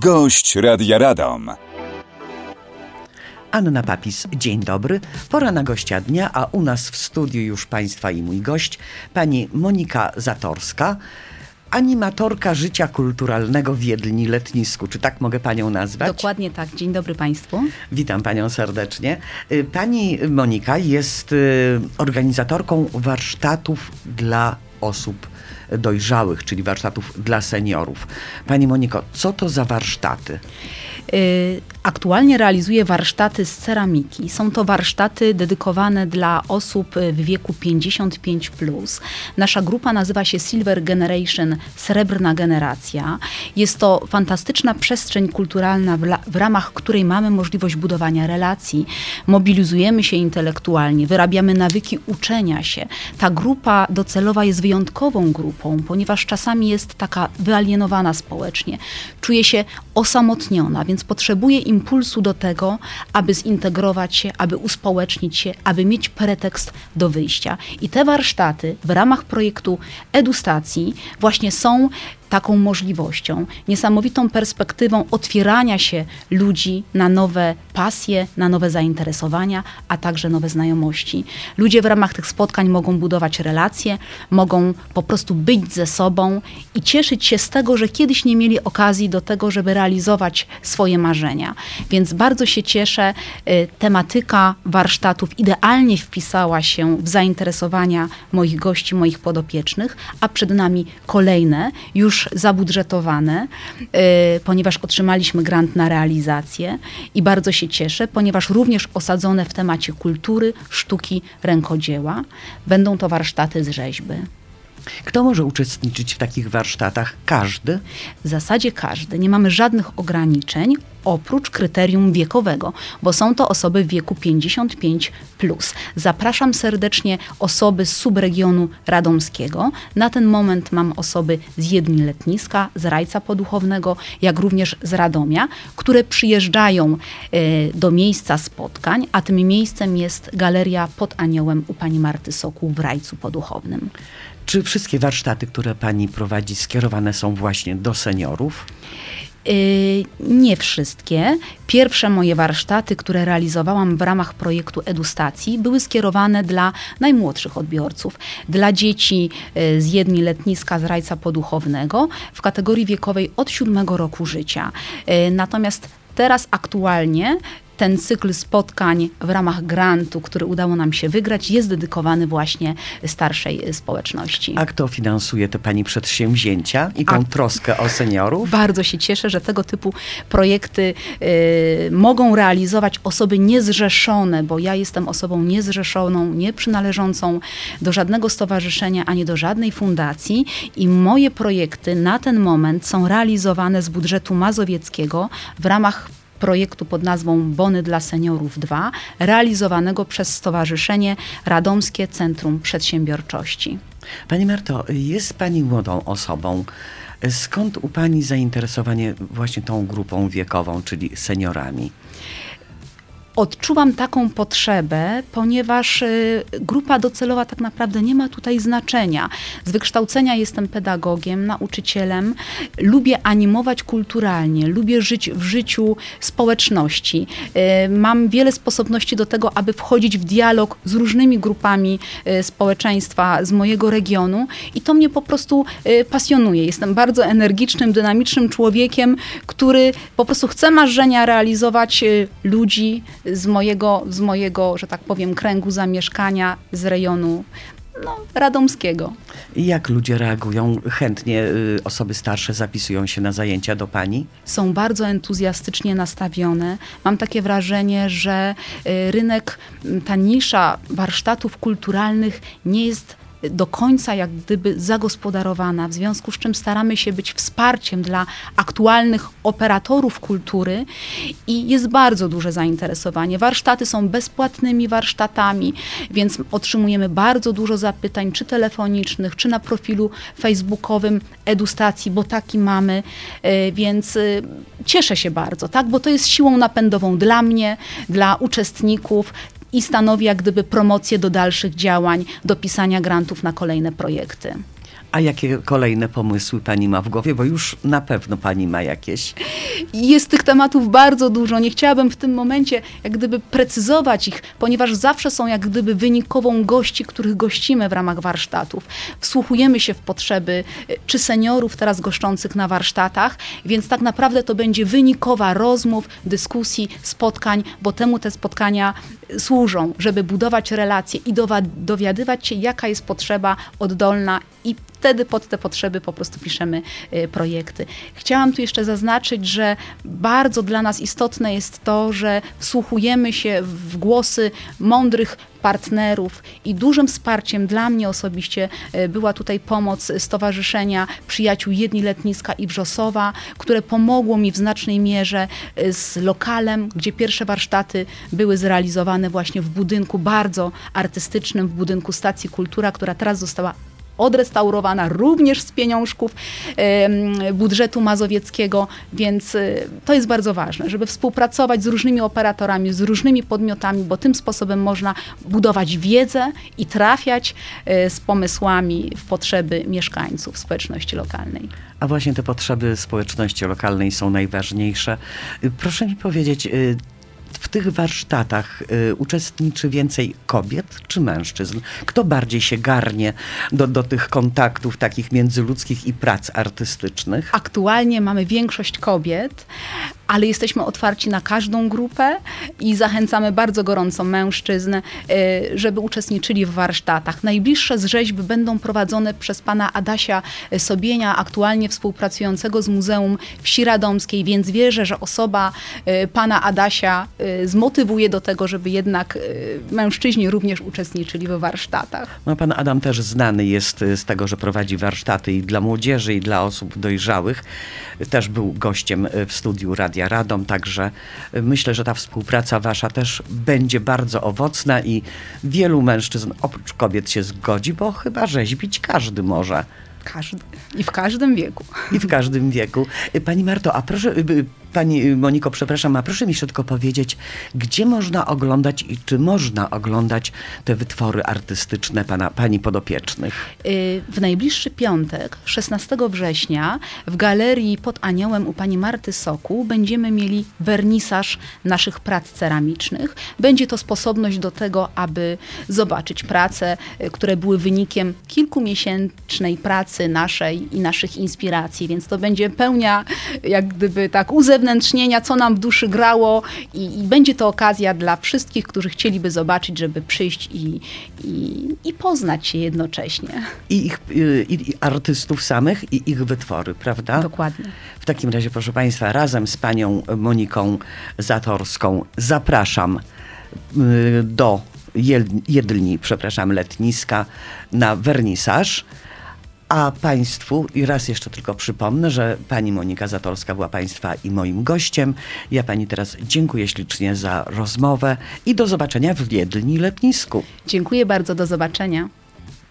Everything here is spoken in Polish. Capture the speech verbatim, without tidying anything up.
Gość Radia Radom. Anna Papis, dzień dobry. Pora na gościa dnia, a u nas w studiu już Państwa i mój gość, pani Monika Zatorska, animatorka życia kulturalnego w Wiedlni Letnisku. Czy tak mogę panią nazwać? Dokładnie tak. Dzień dobry Państwu. Witam panią serdecznie. Pani Monika jest organizatorką warsztatów dla osób dojrzałych, czyli warsztatów dla seniorów. Pani Moniko, co to za warsztaty? Aktualnie realizuję warsztaty z ceramiki. Są to warsztaty dedykowane dla osób w wieku pięćdziesiąt pięć plus. Nasza grupa nazywa się Silver Generation, Srebrna Generacja. Jest to fantastyczna przestrzeń kulturalna, w, w ramach której mamy możliwość budowania relacji, mobilizujemy się intelektualnie, wyrabiamy nawyki uczenia się. Ta grupa docelowa jest wyjątkową grupą, ponieważ czasami jest taka wyalienowana społecznie. Czuje się osamotniona, więc potrzebuje impulsu do tego, aby zintegrować się, aby uspołecznić się, aby mieć pretekst do wyjścia. I te warsztaty w ramach projektu Edustacji właśnie są taką możliwością, niesamowitą perspektywą otwierania się ludzi na nowe pasje, na nowe zainteresowania, a także nowe znajomości. Ludzie w ramach tych spotkań mogą budować relacje, mogą po prostu być ze sobą i cieszyć się z tego, że kiedyś nie mieli okazji do tego, żeby realizować swoje marzenia. Więc bardzo się cieszę. Tematyka warsztatów idealnie wpisała się w zainteresowania moich gości, moich podopiecznych, a przed nami kolejne, już zabudżetowane, yy, ponieważ otrzymaliśmy grant na realizację i bardzo się cieszę, ponieważ również osadzone w temacie kultury, sztuki, rękodzieła. Będą to warsztaty z rzeźby. Kto może uczestniczyć w takich warsztatach? Każdy? W zasadzie każdy. Nie mamy żadnych ograniczeń oprócz kryterium wiekowego, bo są to osoby w wieku pięćdziesiąt pięć plus. Zapraszam serdecznie osoby z subregionu radomskiego. Na ten moment mam osoby z Wiedlni Letniska, z Rajca Poduchownego, jak również z Radomia, które przyjeżdżają y, do miejsca spotkań, a tym miejscem jest Galeria Pod Aniołem u pani Marty Sokół w Rajcu Poduchownym. Czy wszystkie warsztaty, które pani prowadzi, skierowane są właśnie do seniorów? Yy, nie wszystkie. Pierwsze moje warsztaty, które realizowałam w ramach projektu Edustacji, były skierowane dla najmłodszych odbiorców, dla dzieci yy, z Wiedlni Letniska, z Rajca Poduchownego w kategorii wiekowej od siódmego roku życia. Yy, natomiast teraz aktualnie ten cykl spotkań w ramach grantu, który udało nam się wygrać, jest dedykowany właśnie starszej społeczności. A kto finansuje te pani przedsięwzięcia i tą A... troskę o seniorów? Bardzo się cieszę, że tego typu projekty y, mogą realizować osoby niezrzeszone, bo ja jestem osobą niezrzeszoną, nieprzynależącą do żadnego stowarzyszenia, ani do żadnej fundacji i moje projekty na ten moment są realizowane z budżetu mazowieckiego w ramach projektu pod nazwą Bony dla Seniorów dwa, realizowanego przez Stowarzyszenie Radomskie Centrum Przedsiębiorczości. Pani Marto, jest pani młodą osobą. Skąd u pani zainteresowanie właśnie tą grupą wiekową, czyli seniorami? Odczuwam taką potrzebę, ponieważ y, grupa docelowa tak naprawdę nie ma tutaj znaczenia. Z wykształcenia jestem pedagogiem, nauczycielem. Lubię animować kulturalnie, lubię żyć w życiu społeczności. Y, mam wiele sposobności do tego, aby wchodzić w dialog z różnymi grupami y, społeczeństwa z mojego regionu i to mnie po prostu y, pasjonuje. Jestem bardzo energicznym, dynamicznym człowiekiem, który po prostu chce marzenia realizować y, ludzi, z mojego, z mojego, że tak powiem, kręgu zamieszkania, z rejonu no, radomskiego. I jak ludzie reagują? Chętnie y, osoby starsze zapisują się na zajęcia do pani? Są bardzo entuzjastycznie nastawione. Mam takie wrażenie, że y, rynek, ta nisza warsztatów kulturalnych nie jest do końca jak gdyby zagospodarowana, w związku z czym staramy się być wsparciem dla aktualnych operatorów kultury i jest bardzo duże zainteresowanie. Warsztaty są bezpłatnymi warsztatami, więc otrzymujemy bardzo dużo zapytań, czy telefonicznych, czy na profilu facebookowym Edustacji, bo taki mamy, więc cieszę się bardzo, tak, bo to jest siłą napędową dla mnie, dla uczestników, i stanowi jak gdyby promocję do dalszych działań, do pisania grantów na kolejne projekty. A jakie kolejne pomysły pani ma w głowie? Bo już na pewno pani ma jakieś. Jest tych tematów bardzo dużo. Nie chciałabym w tym momencie jak gdyby precyzować ich, ponieważ zawsze są jak gdyby wynikową gości, których gościmy w ramach warsztatów. Wsłuchujemy się w potrzeby czy seniorów teraz goszczących na warsztatach, więc tak naprawdę to będzie wynikowa rozmów, dyskusji, spotkań, bo temu te spotkania służą, żeby budować relacje i dowa- dowiadywać się, jaka jest potrzeba oddolna i wtedy pod te potrzeby po prostu piszemy y, projekty. Chciałam tu jeszcze zaznaczyć, że bardzo dla nas istotne jest to, że wsłuchujemy się w głosy mądrych partnerów i dużym wsparciem dla mnie osobiście y, była tutaj pomoc Stowarzyszenia Przyjaciół Jedli Letniska i Wrzosowa, które pomogło mi w znacznej mierze y, z lokalem, gdzie pierwsze warsztaty były zrealizowane właśnie w budynku bardzo artystycznym, w budynku Stacji Kultura, która teraz została odrestaurowana również z pieniążków e, budżetu mazowieckiego, więc e, to jest bardzo ważne, żeby współpracować z różnymi operatorami, z różnymi podmiotami, bo tym sposobem można budować wiedzę i trafiać e, z pomysłami w potrzeby mieszkańców społeczności lokalnej. A właśnie te potrzeby społeczności lokalnej są najważniejsze. Proszę mi powiedzieć, w tych warsztatach y, uczestniczy więcej kobiet czy mężczyzn? Kto bardziej się garnie do, do tych kontaktów takich międzyludzkich i prac artystycznych? Aktualnie mamy większość kobiet, ale jesteśmy otwarci na każdą grupę i zachęcamy bardzo gorąco mężczyzn, y, żeby uczestniczyli w warsztatach. Najbliższe z rzeźby będą prowadzone przez pana Adasia Sobienia, aktualnie współpracującego z Muzeum Wsi Radomskiej, więc wierzę, że osoba y, pana Adasia y, zmotywuje do tego, żeby jednak y, mężczyźni również uczestniczyli w warsztatach. No, pan Adam też znany jest z tego, że prowadzi warsztaty i dla młodzieży, i dla osób dojrzałych. Też był gościem w studiu Radia Radom, także myślę, że ta współpraca wasza też będzie bardzo owocna i wielu mężczyzn oprócz kobiet się zgodzi, bo chyba rzeźbić każdy może. Każdy. I w każdym wieku. I w każdym wieku. Pani Marto, a proszę, pani Moniko, przepraszam, a proszę mi jeszcze tylko powiedzieć, gdzie można oglądać i czy można oglądać te wytwory artystyczne pana, pani podopiecznych? W najbliższy piątek, szesnastego września, w galerii Pod Aniołem u pani Marty Sokół będziemy mieli wernisaż naszych prac ceramicznych. Będzie to sposobność do tego, aby zobaczyć prace, które były wynikiem kilkumiesięcznej pracy naszej i naszych inspiracji, więc to będzie pełnia jak gdyby tak uzewnętrznienia, co nam w duszy grało i, i będzie to okazja dla wszystkich, którzy chcieliby zobaczyć, żeby przyjść i, i, i poznać się jednocześnie. I, ich, i, I artystów samych i ich wytwory, prawda? Dokładnie. W takim razie, proszę państwa, razem z panią Moniką Zatorską zapraszam y, do Jedlni, przepraszam, Letniska na wernisaż. A państwu, i raz jeszcze tylko przypomnę, że pani Monika Zatorska była państwa i moim gościem. Ja pani teraz dziękuję ślicznie za rozmowę i do zobaczenia w Jedlni Letnisku. Dziękuję bardzo, do zobaczenia.